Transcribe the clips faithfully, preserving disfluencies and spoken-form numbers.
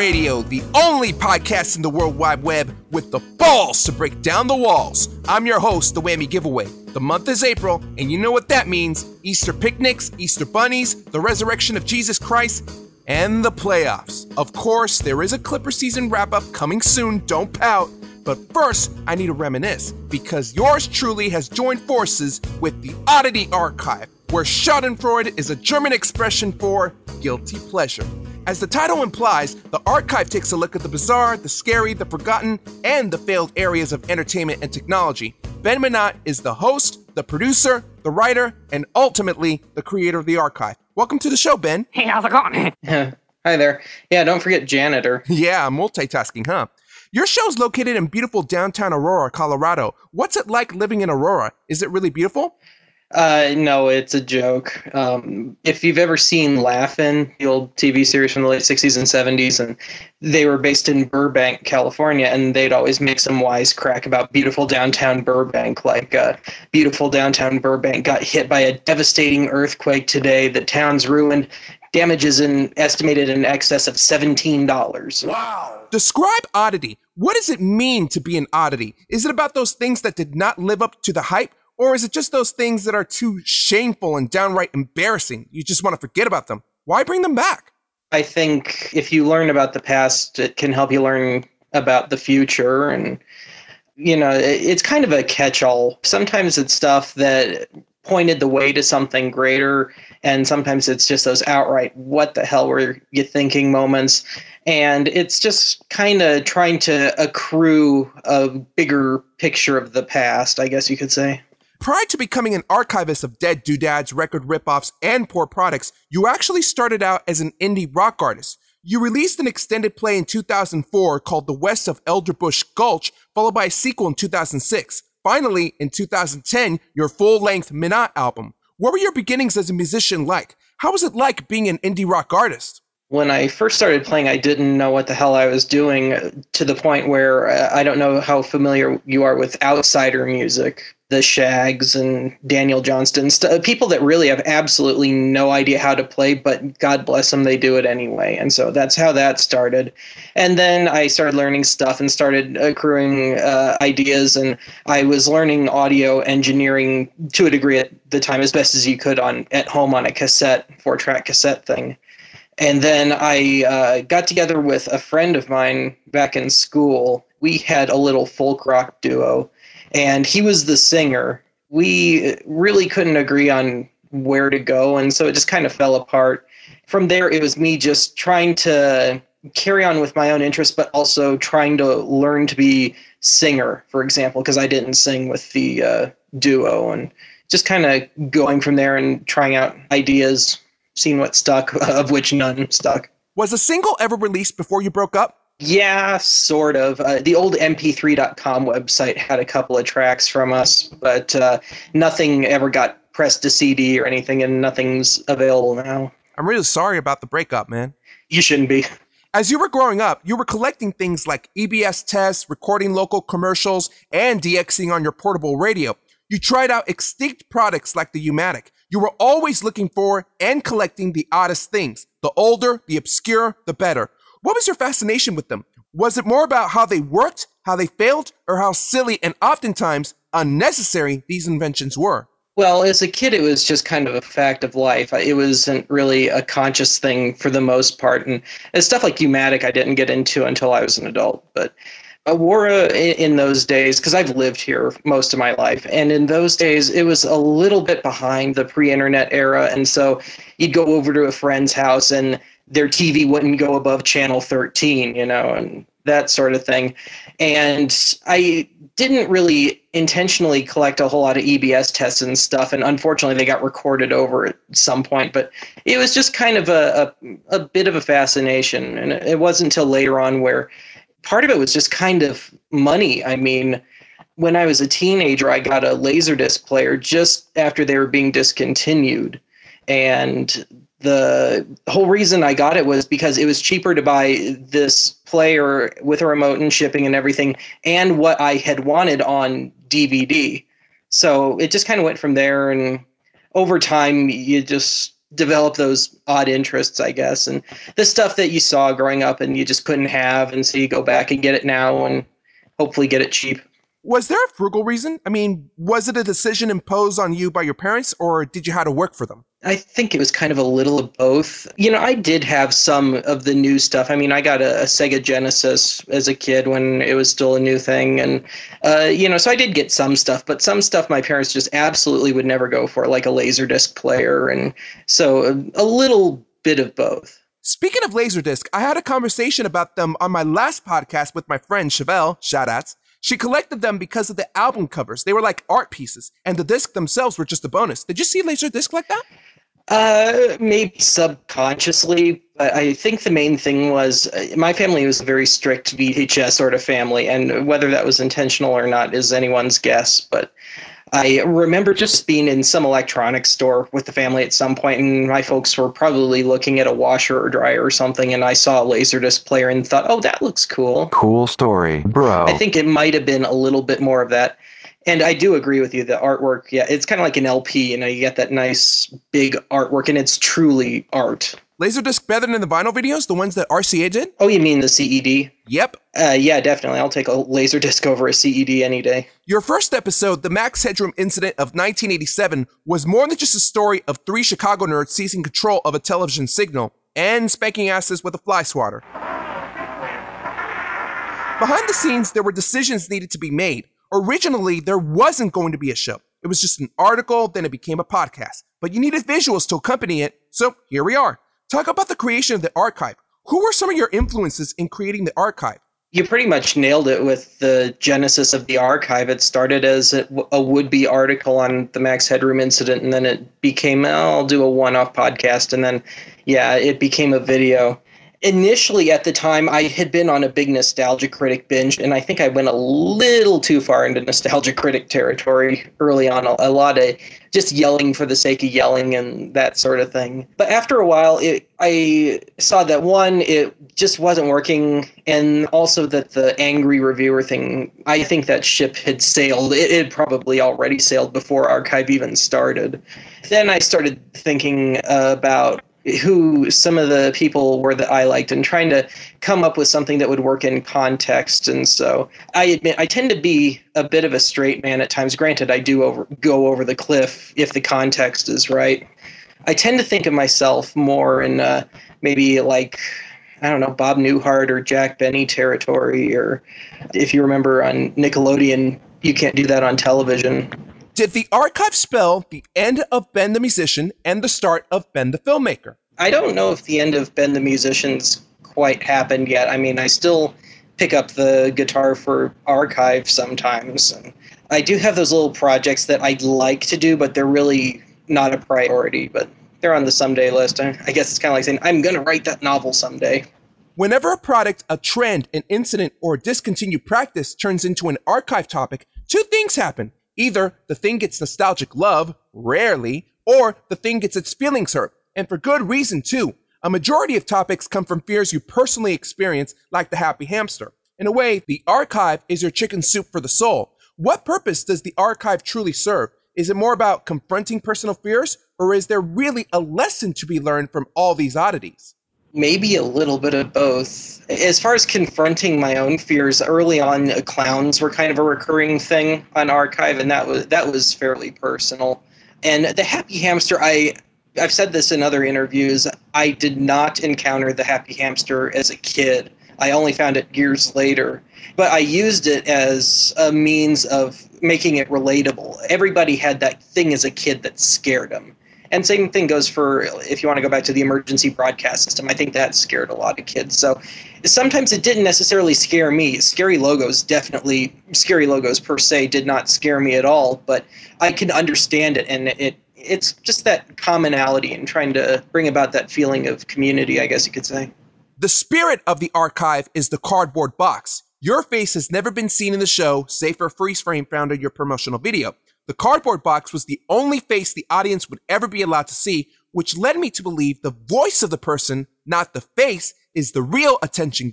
Radio, the only podcast in the World Wide Web with the balls to break down the walls. I'm your host, The Whammy Giveaway. The month is April, and you know what that means. Easter picnics, Easter bunnies, the resurrection of Jesus Christ, and the playoffs. Of course, there is a Clipper season wrap-up coming soon, don't pout. But first, I need to reminisce, because yours truly has joined forces with the Oddity Archive, where Schadenfreude is a German expression for guilty pleasure. As the title implies, the archive takes a look at the bizarre, the scary, the forgotten, and the failed areas of entertainment and technology. Ben Minot is the host, the producer, the writer, and ultimately the creator of the archive. Welcome to the show, Ben. Hey, how's it going? Hi there. Yeah, don't forget janitor. Yeah, multitasking, huh? Your show's located in beautiful downtown Aurora, Colorado. What's it like living in Aurora? Is it really beautiful? Uh, no, it's a joke. Um, if you've ever seen Laugh-In, the old T V series from the late sixties and seventies, and they were based in Burbank, California, and they'd always make some wisecrack about beautiful downtown Burbank, like uh, beautiful downtown Burbank got hit by a devastating earthquake today. The town's ruined. Damages in estimated in excess of seventeen dollars. Wow. Describe oddity. What does it mean to be an oddity? Is it about those things that did not live up to the hype? Or is it just those things that are too shameful and downright embarrassing? You just want to forget about them. Why bring them back? I think if you learn about the past, it can help you learn about the future. And, you know, it's kind of a catch-all. Sometimes it's stuff that pointed the way to something greater, and sometimes it's just those outright what the hell were you thinking moments. And it's just kind of trying to accrue a bigger picture of the past, I guess you could say. Prior to becoming an archivist of dead doodads, record ripoffs, and poor products, you actually started out as an indie rock artist. You released an extended play in two thousand four called The West of Elderbush Gulch, followed by a sequel in two thousand six. Finally, in two thousand ten, your full-length Minot album. What were your beginnings as a musician like? How was it like being an indie rock artist? When I first started playing, I didn't know what the hell I was doing, to the point where uh, I don't know how familiar you are with outsider music, the Shags and Daniel Johnston, st- people that really have absolutely no idea how to play, but God bless them, they do it anyway. And so that's how that started. And then I started learning stuff and started accruing uh, ideas, and I was learning audio engineering to a degree at the time, as best as you could on at home on a cassette, four-track cassette thing. And then I uh, got together with a friend of mine back in school. We had a little folk rock duo, and he was the singer. We really couldn't agree on where to go, and so it just kind of fell apart. From there, it was me just trying to carry on with my own interests, but also trying to learn to be singer, for example, because I didn't sing with the uh, duo, and just kind of going from there and trying out ideas, seeing what stuck, of which none stuck. Was a single ever released before you broke up? Yeah, sort of. Uh, the old M P three dot com website had a couple of tracks from us, but uh, nothing ever got pressed to C D or anything, and nothing's available now. I'm really sorry about the breakup, man. You shouldn't be. As you were growing up, you were collecting things like E B S tests, recording local commercials, and DXing on your portable radio. You tried out extinct products like the U-matic. You were always looking for and collecting the oddest things. The older, the obscure, the better. What was your fascination with them? Was it more about how they worked, how they failed, or how silly and oftentimes unnecessary these inventions were? Well, as a kid, it was just kind of a fact of life. It wasn't really a conscious thing for the most part. And stuff like U-matic I didn't get into until I was an adult. But Aurora in those days, because I've lived here most of my life, and in those days it was a little bit behind the pre-internet era, and so you'd go over to a friend's house and their T V wouldn't go above channel thirteen, you know, and that sort of thing. And I didn't really intentionally collect a whole lot of E B S tests and stuff, and unfortunately they got recorded over at some point, but it was just kind of a, a, a bit of a fascination, and it wasn't until later on where part of it was just kind of money. I mean, when I was a teenager, I got a Laserdisc player just after they were being discontinued. And the whole reason I got it was because it was cheaper to buy this player with a remote and shipping and everything, and what I had wanted on D V D. So it just kind of went from there. And over time, you just develop those odd interests, I guess. And the stuff that you saw growing up and you just couldn't have. And so you go back and get it now and hopefully get it cheap. Was there a frugal reason? I mean, was it a decision imposed on you by your parents, or did you have to work for them? I think it was kind of a little of both. You know, I did have some of the new stuff. I mean, I got a, a Sega Genesis as a kid when it was still a new thing. And, uh, you know, so I did get some stuff, but some stuff my parents just absolutely would never go for, like a Laserdisc player. And so a, a little bit of both. Speaking of Laserdisc, I had a conversation about them on my last podcast with my friend Chevelle, shoutouts. She collected them because of the album covers. They were like art pieces, and the disc themselves were just a bonus. Did you see Laserdisc like that? Uh, maybe subconsciously, but I think the main thing was uh, my family was a very strict V H S sort of family, and whether that was intentional or not is anyone's guess. But I remember just being in some electronics store with the family at some point, and my folks were probably looking at a washer or dryer or something, and I saw a Laserdisc player and thought, oh, that looks cool. Cool story, bro. I think it might have been a little bit more of that. And I do agree with you, the artwork, yeah, it's kind of like an L P, you know, you get that nice big artwork, and it's truly art. Laserdisc better than the vinyl videos, the ones that R C A did? Oh, you mean the C E D? Yep. Uh, yeah, definitely. I'll take a Laserdisc over a C E D any day. Your first episode, The Max Headroom Incident of nineteen eighty-seven, was more than just a story of three Chicago nerds seizing control of a television signal and spanking asses with a fly swatter. Behind the scenes, there were decisions needed to be made. Originally, there wasn't going to be a show. It was just an article, then it became a podcast. But you needed visuals to accompany it, so here we are. Talk about the creation of the archive. Who were some of your influences in creating the archive? You pretty much nailed it with the genesis of the archive. It started as a, a would-be article on the Max Headroom incident, and then it became, oh, I'll do a one-off podcast, and then, yeah, it became a video. Initially, at the time, I had been on a big Nostalgia Critic binge, and I think I went a little too far into Nostalgia Critic territory early on. A, a lot of just yelling for the sake of yelling and that sort of thing. But after a while, it, I saw that, one, it just wasn't working, and also that the angry reviewer thing, I think that ship had sailed. It had probably already sailed before Archive even started. Then I started thinking uh, about who some of the people were that I liked and trying to come up with something that would work in context. And so I admit I tend to be a bit of a straight man at times. Granted, I do over, go over the cliff if the context is right. I tend to think of myself more in uh, maybe like, I don't know, Bob Newhart or Jack Benny territory, or if you remember on Nickelodeon, You Can't Do That on Television. Did the archive spell the end of Ben the Musician and the start of Ben the Filmmaker? I don't know if the end of Ben the Musician's quite happened yet. I mean, I still pick up the guitar for Archive sometimes. And I do have those little projects that I'd like to do, but they're really not a priority. But they're on the someday list. I guess it's kind of like saying, I'm going to write that novel someday. Whenever a product, a trend, an incident, or a discontinued practice turns into an archive topic, two things happen. Either the thing gets nostalgic love, rarely, or the thing gets its feelings hurt, and for good reason too. A majority of topics come from fears you personally experience, like the happy hamster. In a way, the archive is your chicken soup for the soul. What purpose does the archive truly serve? Is it more about confronting personal fears, or is there really a lesson to be learned from all these oddities? Maybe a little bit of both. As far as confronting my own fears, early on, uh, clowns were kind of a recurring thing on Archive, and that was that was fairly personal. And the happy hamster, I, I've said this in other interviews, I did not encounter the happy hamster as a kid. I only found it years later. But I used it as a means of making it relatable. Everybody had that thing as a kid that scared them. And same thing goes for, if you want to go back to the emergency broadcast system, I think that scared a lot of kids. So sometimes it didn't necessarily scare me. Scary logos definitely, scary logos per se did not scare me at all, but I can understand it. And it it's just that commonality and trying to bring about that feeling of community, I guess you could say. The spirit of the archive is the cardboard box. Your face has never been seen in the show, save for a freeze frame found in your promotional video. The cardboard box was the only face the audience would ever be allowed to see, which led me to believe the voice of the person, not the face, is the real attention getter.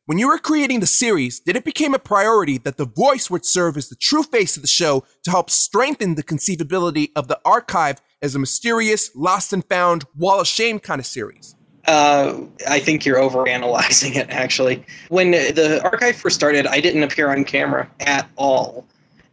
When you were creating the series, did it become a priority that the voice would serve as the true face of the show to help strengthen the conceivability of the archive as a mysterious, lost and found, wall of shame kind of series? Uh, I think you're overanalyzing it, actually. When the archive first started, I didn't appear on camera at all.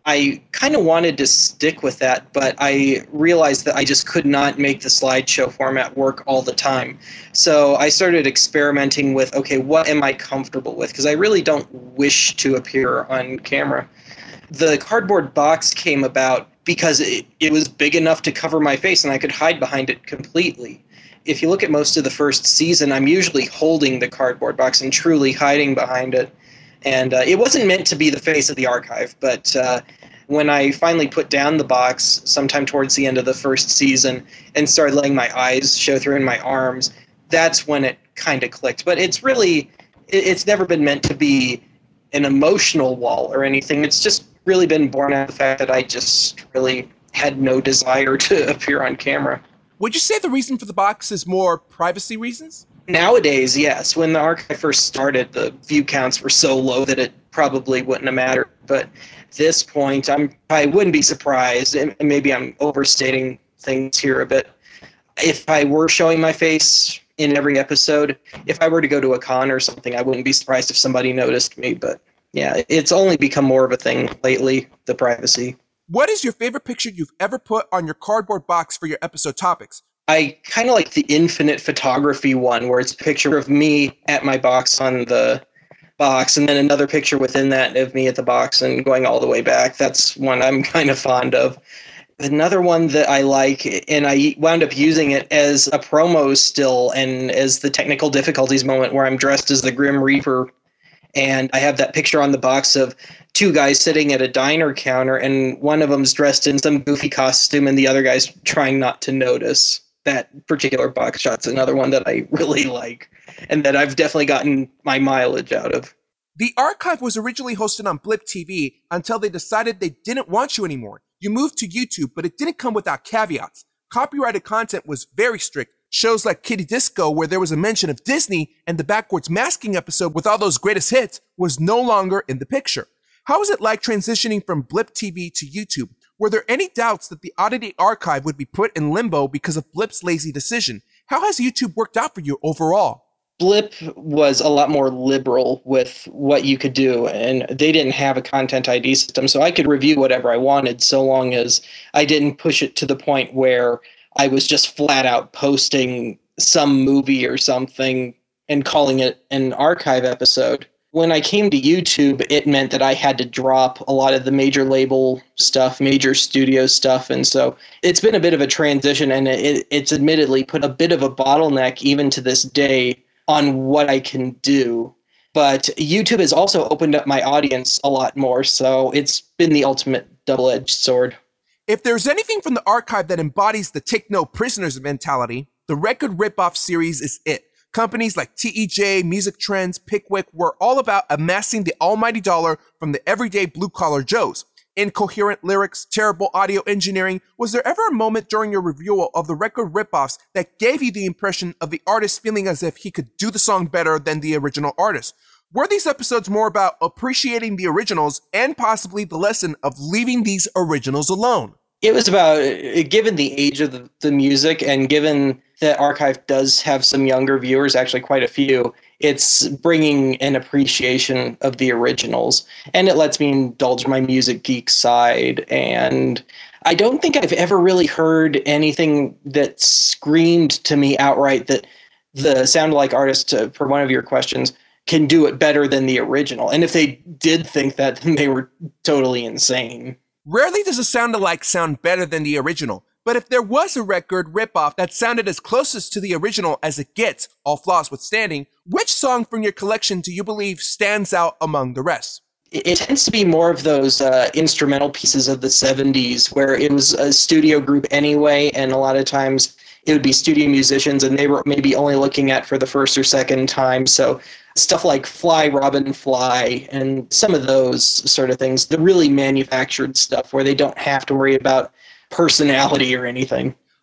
I kind of wanted to stick with that, but I realized that I just could not make the slideshow format work all the time. So I started experimenting with, okay, what am I comfortable with? Because I really don't wish to appear on camera. The cardboard box came about because it, it was big enough to cover my face and I could hide behind it completely. If you look at most of the first season, I'm usually holding the cardboard box and truly hiding behind it. And uh, it wasn't meant to be the face of the archive, but uh, when I finally put down the box sometime towards the end of the first season and started letting my eyes show through in my arms, that's when it kind of clicked. But it's really, it's never been meant to be an emotional wall or anything. It's just really been born out of the fact that I just really had no desire to appear on camera. Would you say the reason for the box is more privacy reasons? Nowadays, yes. When the archive first started, the view counts were so low that it probably wouldn't have mattered. But at this point, I'm, I wouldn't be surprised, and maybe I'm overstating things here a bit, if I were showing my face in every episode. If I were to go to a con or something, I wouldn't be surprised if somebody noticed me. But yeah, it's only become more of a thing lately, the privacy. What is your favorite picture you've ever put on your cardboard box for your episode topics? I kind of like the infinite photography one, where it's a picture of me at my box on the box, and then another picture within that of me at the box and going all the way back. That's one I'm kind of fond of. Another one that I like, and I wound up using it as a promo still and as the technical difficulties moment, where I'm dressed as the Grim Reaper, and I have that picture on the box of two guys sitting at a diner counter, and one of them's dressed in some goofy costume and the other guy's trying not to notice. That particular box shot's another one that I really like and that I've definitely gotten my mileage out of. The archive was originally hosted on Blip T V until they decided they didn't want you anymore. You moved to YouTube, but it didn't come without caveats. Copyrighted content was very strict. Shows like Kitty Disco, where there was a mention of Disney, and the Backwards Masking episode with all those greatest hits was no longer in the picture. How was it like transitioning from Blip T V to YouTube? Were there any doubts that the Oddity Archive would be put in limbo because of Blip's lazy decision? How has YouTube worked out for you overall? Blip was a lot more liberal with what you could do, and they didn't have a content I D system, so I could review whatever I wanted so long as I didn't push it to the point where I was just flat out posting some movie or something and calling it an archive episode. When I came to YouTube, it meant that I had to drop a lot of the major label stuff, major studio stuff, and so it's been a bit of a transition, and it, it's admittedly put a bit of a bottleneck even to this day on what I can do. But YouTube has also opened up my audience a lot more, so it's been the ultimate double-edged sword. If there's anything from the archive that embodies the take no prisoners mentality, the Record Ripoff series is it. Companies like T E J, Music Trends, Pickwick were all about amassing the almighty dollar from the everyday blue-collar Joes. Incoherent lyrics, terrible audio engineering. Was there ever a moment during your review of the Record Ripoffs that gave you the impression of the artist feeling as if he could do the song better than the original artist? Were these episodes more about appreciating the originals and possibly the lesson of leaving these originals alone? It was about, given the age of the, the music and given that Archive does have some younger viewers, actually quite a few, it's bringing an appreciation of the originals. And it lets me indulge my music geek side. And I don't think I've ever really heard anything that screamed to me outright that the Sound-Alike artist, uh, for one of your questions, can do it better than the original. And if they did think that, then they were totally insane. Rarely does a sound-alike sound better than the original, but if there was a record ripoff that sounded as closest to the original as it gets, all flaws withstanding, which song from your collection do you believe stands out among the rest? It, it tends to be more of those uh, instrumental pieces of the seventies where it was a studio group anyway, and a lot of times it would be studio musicians and they were maybe only looking at for the first or second time. So stuff like Fly, Robin, Fly, and some of those sort of things, the really manufactured stuff where they don't have to worry about personality or anything.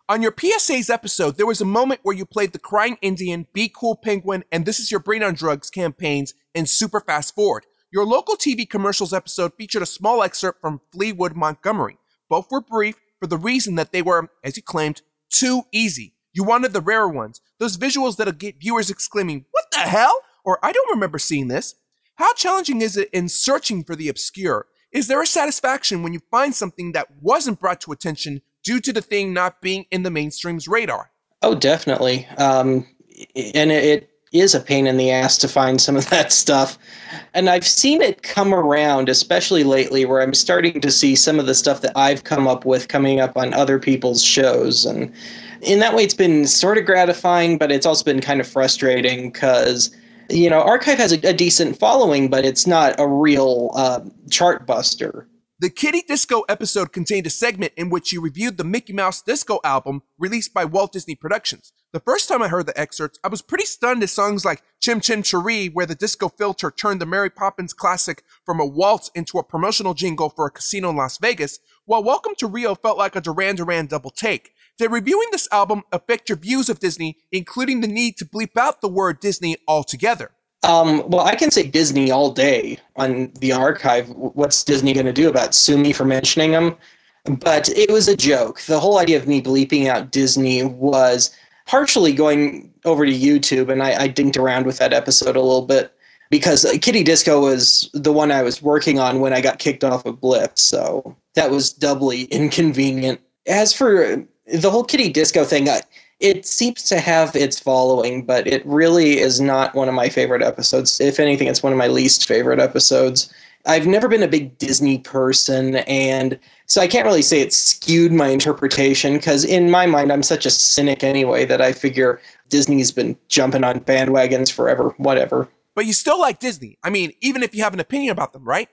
On your P S A's episode, there was a moment where you played the Crying Indian, Be Cool Penguin, and This Is Your Brain on Drugs campaigns in Super Fast Forward. Your local T V commercials episode featured a small excerpt from Fleetwood Montgomery. Both were brief for the reason that they were, as you claimed, too easy. You wanted the rarer ones, those visuals that'll get viewers exclaiming, "What the hell?" or "I don't remember seeing this." How challenging is it in searching for the obscure? Is there a satisfaction when you find something that wasn't brought to attention due to the thing not being in the mainstream's radar? Oh, definitely. Um, and it is a pain in the ass to find some of that stuff. And I've seen it come around, especially lately, where I'm starting to see some of the stuff that I've come up with coming up on other people's shows. And in that way, it's been sort of gratifying, but it's also been kind of frustrating because, you know, Archive has a, a decent following, but it's not a real uh, chart buster. The Kitty Disco episode contained a segment in which you reviewed the Mickey Mouse Disco album released by Walt Disney Productions. The first time I heard the excerpts, I was pretty stunned at songs like Chim Chim Cheree, where the disco filter turned the Mary Poppins classic from a waltz into a promotional jingle for a casino in Las Vegas, while Welcome to Rio felt like a Duran Duran double take. Did reviewing this album affect your views of Disney, including the need to bleep out the word Disney altogether? Um, well, I can say Disney all day on the Archive. What's Disney going to do about it? Sue me for mentioning them? But it was a joke. The whole idea of me bleeping out Disney was partially going over to YouTube, and I, I dinked around with that episode a little bit because Kitty Disco was the one I was working on when I got kicked off of Blip, so that was doubly inconvenient. As for the whole Kitty Disco thing, I, it seems to have its following, but it really is not one of my favorite episodes. If anything, it's one of my least favorite episodes. I've never been a big Disney person, and so I can't really say it skewed my interpretation, because in my mind, I'm such a cynic anyway that I figure Disney's been jumping on bandwagons forever, whatever. But you still like Disney. I mean, even if you have an opinion about them, right?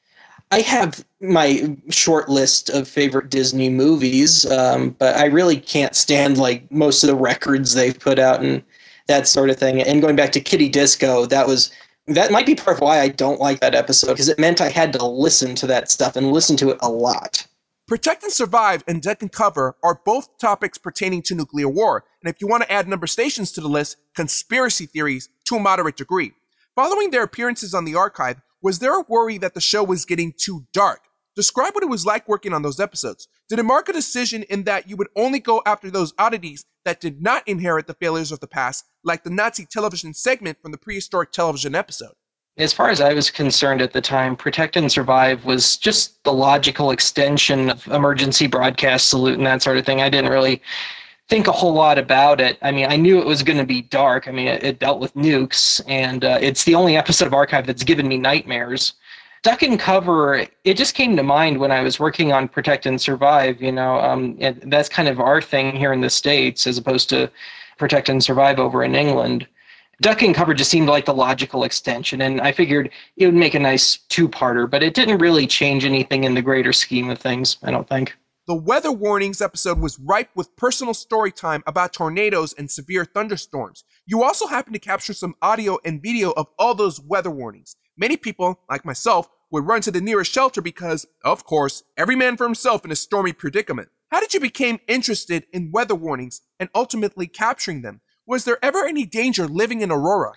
I have my short list of favorite Disney movies, um, but I really can't stand like most of the records they've put out and that sort of thing. And going back to Kitty Disco, that was that might be part of why I don't like that episode, because it meant I had to listen to that stuff and listen to it a lot. Protect and Survive and Duck and Cover are both topics pertaining to nuclear war. And if you want to add number stations to the list, conspiracy theories to a moderate degree. Following their appearances on the Archive, was there a worry that the show was getting too dark? Describe what it was like working on those episodes. Did it mark a decision in that you would only go after those oddities that did not inherit the failures of the past, like the Nazi television segment from the prehistoric television episode? As far as I was concerned at the time, Protect and Survive was just the logical extension of Emergency Broadcast Salute and that sort of thing. I didn't really think a whole lot about it. I mean, I knew it was going to be dark. I mean, it, it dealt with nukes, and uh, it's the only episode of Archive that's given me nightmares. Duck and Cover, it just came to mind when I was working on Protect and Survive, you know, um, and that's kind of our thing here in the States as opposed to Protect and Survive over in England. Duck and Cover just seemed like the logical extension, and I figured it would make a nice two-parter, but it didn't really change anything in the greater scheme of things, I don't think. The Weather Warnings episode was ripe with personal story time about tornadoes and severe thunderstorms. You also happened to capture some audio and video of all those weather warnings. Many people, like myself, would run to the nearest shelter because, of course, every man for himself in a stormy predicament. How did you become interested in weather warnings and ultimately capturing them? Was there ever any danger living in Aurora?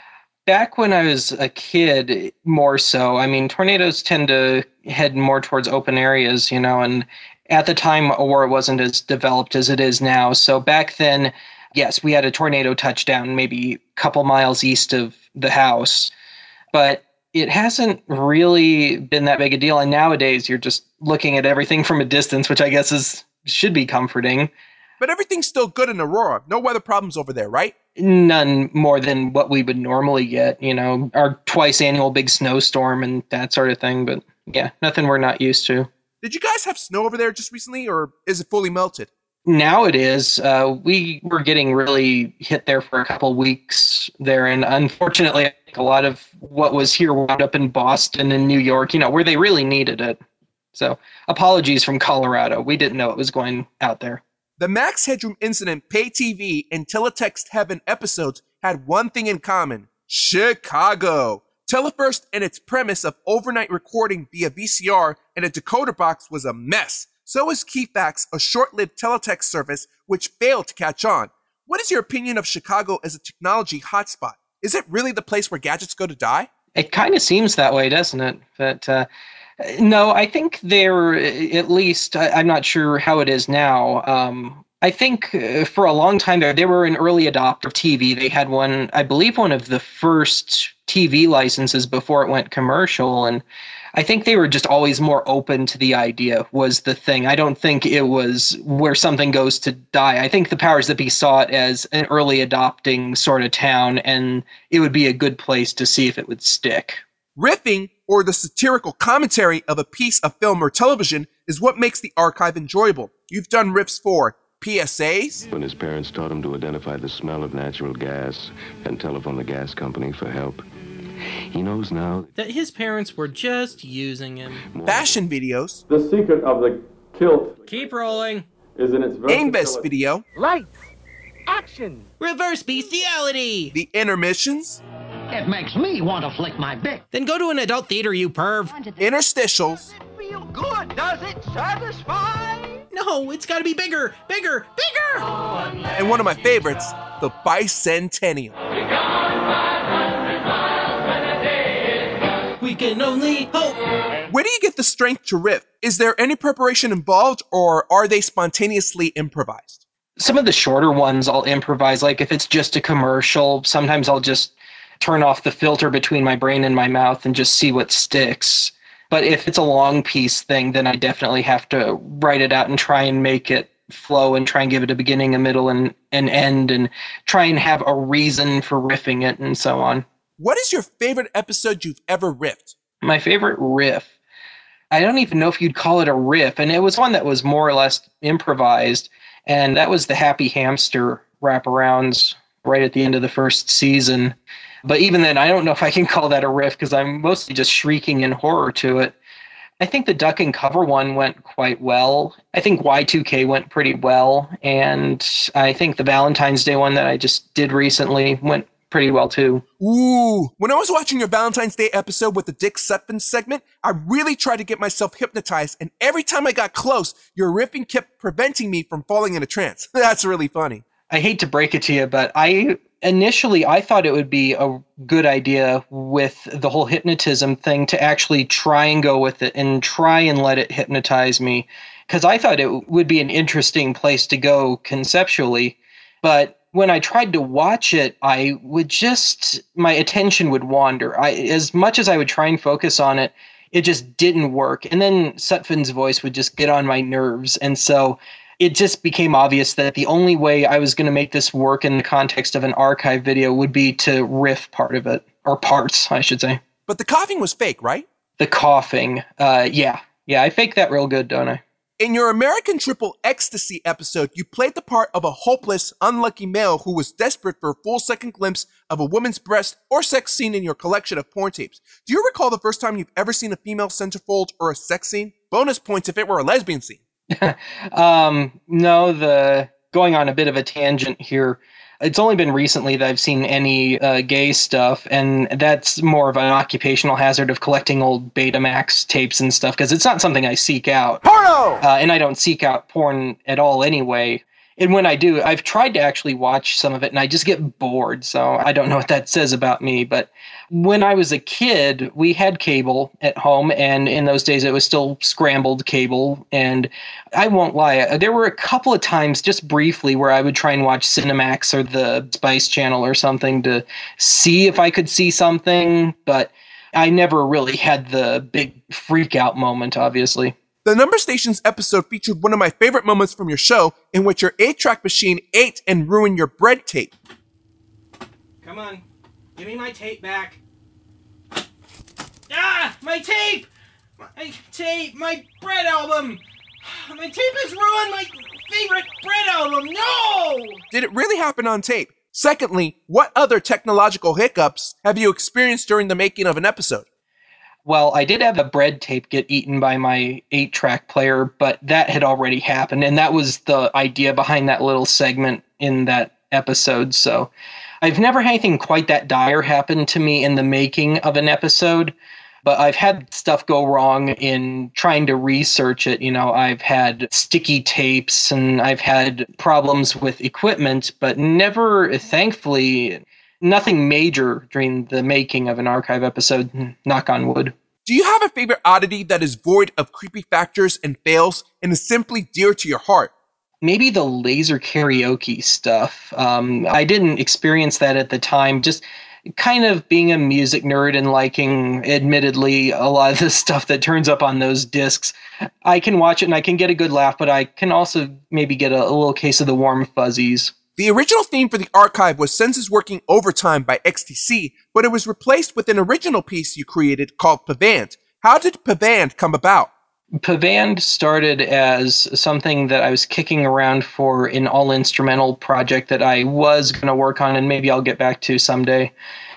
Back when I was a kid, more so. I mean, tornadoes tend to head more towards open areas, you know, and at the time, Aurora wasn't as developed as it is now. So back then, yes, we had a tornado touchdown maybe a couple miles east of the house. But it hasn't really been that big a deal. And nowadays, you're just looking at everything from a distance, which I guess is should be comforting. But everything's still good in Aurora. No weather problems over there, right? None more than what we would normally get, you know, our twice annual big snowstorm and that sort of thing. But yeah, nothing we're not used to. Did you guys have snow over there just recently, or is it fully melted? Now it is. Uh, we were getting really hit there for a couple weeks there, and unfortunately, I think a lot of what was here wound up in Boston and New York, you know, where they really needed it. So apologies from Colorado. We didn't know it was going out there. The Max Headroom Incident Pay T V and Teletext Heaven episodes had one thing in common: Chicago. Telefirst and its premise of overnight recording via V C R and a decoder box was a mess. So is Keyfax, a short-lived teletext service which failed to catch on. What is your opinion of Chicago as a technology hotspot? Is it really the place where gadgets go to die? It kind of seems that way, doesn't it? But uh, no, I think they're, at least, I, I'm not sure how it is now. Um, I think uh, for a long time there, they were an early adopter of T V. They had one, I believe, one of the first T V licenses before it went commercial. And I think they were just always more open to the idea was the thing. I don't think it was where something goes to die. I think the powers that be saw it as an early adopting sort of town, and it would be a good place to see if it would stick. Riffing, or the satirical commentary of a piece of film or television, is what makes the archive enjoyable. You've done riffs for P S As? When his parents taught him to identify the smell of natural gas and telephone the gas company for help. He knows now that his parents were just using him. Fashion videos. The secret of the kilt. Keep rolling. Is in its versatility. Ainvest video. Lights. Action. Reverse bestiality. The intermissions. It makes me want to flick my dick. Then go to an adult theater, you perv. Interstitials. Does it feel good? Does it satisfy? No, it's gotta be bigger, bigger, bigger! And one of my favorites, the bicentennial. We can only hope. Where do you get the strength to riff? Is there any preparation involved, or are they spontaneously improvised? Some of the shorter ones I'll improvise, like if it's just a commercial, sometimes I'll just turn off the filter between my brain and my mouth and just see what sticks. But if it's a long piece thing, then I definitely have to write it out and try and make it flow and try and give it a beginning, a middle, and an end, and try and have a reason for riffing it and so on. What is your favorite episode you've ever riffed? My favorite riff? I don't even know if you'd call it a riff, and it was one that was more or less improvised, and that was the Happy Hamster wraparounds right at the end of the first season. But even then, I don't know if I can call that a riff because I'm mostly just shrieking in horror to it. I think the Duck and Cover one went quite well. I think Y two K went pretty well. And I think the Valentine's Day one that I just did recently went pretty well too. Ooh, when I was watching your Valentine's Day episode with the Dick Sutphin segment, I really tried to get myself hypnotized. And every time I got close, your riffing kept preventing me from falling in a trance. That's really funny. I hate to break it to you, but I initially I thought it would be a good idea with the whole hypnotism thing to actually try and go with it and try and let it hypnotize me, because I thought it would be an interesting place to go conceptually. But when I tried to watch it, I would just, my attention would wander. I, as much as I would try and focus on it, it just didn't work. And then Sutphin's voice would just get on my nerves. And so it just became obvious that the only way I was going to make this work in the context of an archive video would be to riff part of it, or parts, I should say. But the coughing was fake, right? The coughing, uh, yeah. Yeah, I fake that real good, don't I? In your American Triple Ecstasy episode, you played the part of a hopeless, unlucky male who was desperate for a full second glimpse of a woman's breast or sex scene in your collection of porn tapes. Do you recall the first time you've ever seen a female centerfold or a sex scene? Bonus points if it were a lesbian scene. um, no, the going on a bit of a tangent here. It's only been recently that I've seen any uh, gay stuff, and that's more of an occupational hazard of collecting old Betamax tapes and stuff, because it's not something I seek out. Porno! Uh, and I don't seek out porn at all anyway. And when I do, I've tried to actually watch some of it, and I just get bored, so I don't know what that says about me. But when I was a kid, we had cable at home, and in those days it was still scrambled cable. And I won't lie, there were a couple of times, just briefly, where I would try and watch Cinemax or the Spice Channel or something to see if I could see something, but I never really had the big freak out moment, obviously. The Number Stations episode featured one of my favorite moments from your show, in which your eight-track machine ate and ruined your bread tape. Come on, give me my tape back. Ah, my tape! My tape, my bread album! My tape has ruined my favorite bread album, no! Did it really happen on tape? Secondly, what other technological hiccups have you experienced during the making of an episode? Well, I did have a bread tape get eaten by my eight-track player, but that had already happened, and that was the idea behind that little segment in that episode. So I've never had anything quite that dire happen to me in the making of an episode, but I've had stuff go wrong in trying to research it. You know, I've had sticky tapes and I've had problems with equipment, but never, thankfully, nothing major during the making of an archive episode, knock on wood. Do you have a favorite oddity that is void of creepy factors and fails and is simply dear to your heart? Maybe the laser karaoke stuff. Um, I didn't experience that at the time, just kind of being a music nerd and liking, admittedly, a lot of the stuff that turns up on those discs. I can watch it and I can get a good laugh, but I can also maybe get a, a little case of the warm fuzzies. The original theme for the archive was Senses Working Overtime by X T C, but it was replaced with an original piece you created called Pavand. How did Pavand come about? Pavand started as something that I was kicking around for an all-instrumental project that I was going to work on, and maybe I'll get back to someday.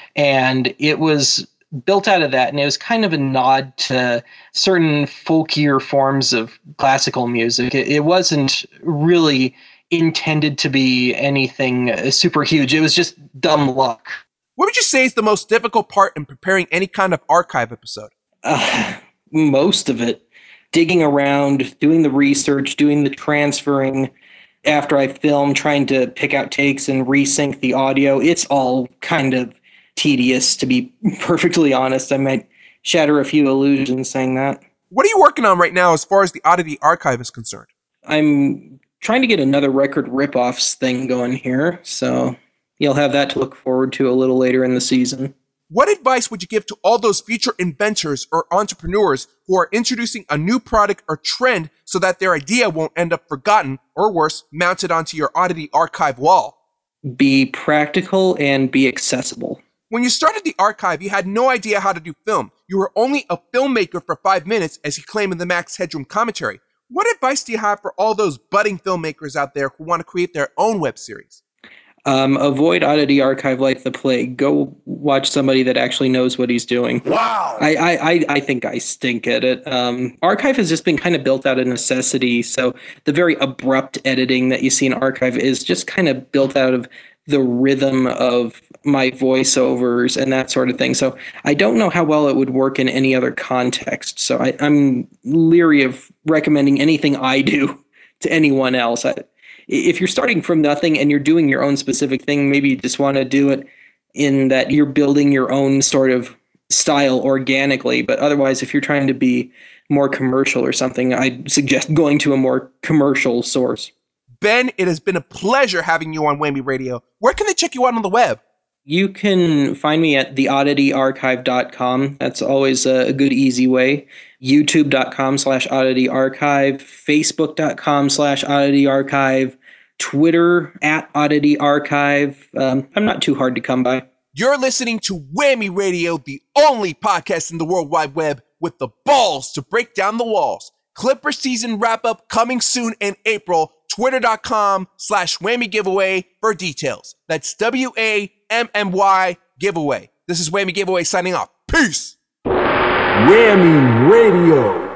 And it was built out of that, and it was kind of a nod to certain folkier forms of classical music. It, it wasn't really intended to be anything super huge. It was just dumb luck. What would you say is the most difficult part in preparing any kind of archive episode? Uh, most of it. Digging around, doing the research, doing the transferring after I film, trying to pick out takes and resync the audio. It's all kind of tedious, to be perfectly honest. I might shatter a few illusions saying that. What are you working on right now as far as the Oddity Archive is concerned? I'm trying to get another record rip-offs thing going here, so you'll have that to look forward to a little later in the season. What advice would you give to all those future inventors or entrepreneurs who are introducing a new product or trend so that their idea won't end up forgotten or worse, mounted onto your Oddity Archive wall? Be practical and be accessible. When you started the archive, you had no idea how to do film. You were only a filmmaker for five minutes, as you claim in the Max Headroom commentary. What advice do you have for all those budding filmmakers out there who want to create their own web series? Um, avoid Oddity Archive like the plague. Go watch somebody that actually knows what he's doing. Wow! I I, I think I stink at it. Um, Archive has just been kind of built out of necessity, so the very abrupt editing that you see in Archive is just kind of built out of the rhythm of my voiceovers and that sort of thing. So I don't know how well it would work in any other context. So I, I'm leery of recommending anything I do to anyone else. I, If you're starting from nothing and you're doing your own specific thing, maybe you just want to do it in that you're building your own sort of style organically. But otherwise, if you're trying to be more commercial or something, I'd suggest going to a more commercial source. Ben, it has been a pleasure having you on Whammy Radio. Where can they check you out on the web? You can find me at the oddity archive dot com. That's always a good, easy way. YouTube.com slash Oddity Archive, Facebook.com slash Oddity Archive, Twitter at Oddity Archive. Um, I'm not too hard to come by. You're listening to Whammy Radio, the only podcast in the World Wide Web with the balls to break down the walls. Clipper season wrap-up coming soon in April. Twitter.com slash Whammy Giveaway for details. That's W A M M Y Giveaway. This is Whammy Giveaway signing off. Peace! Whammy Radio.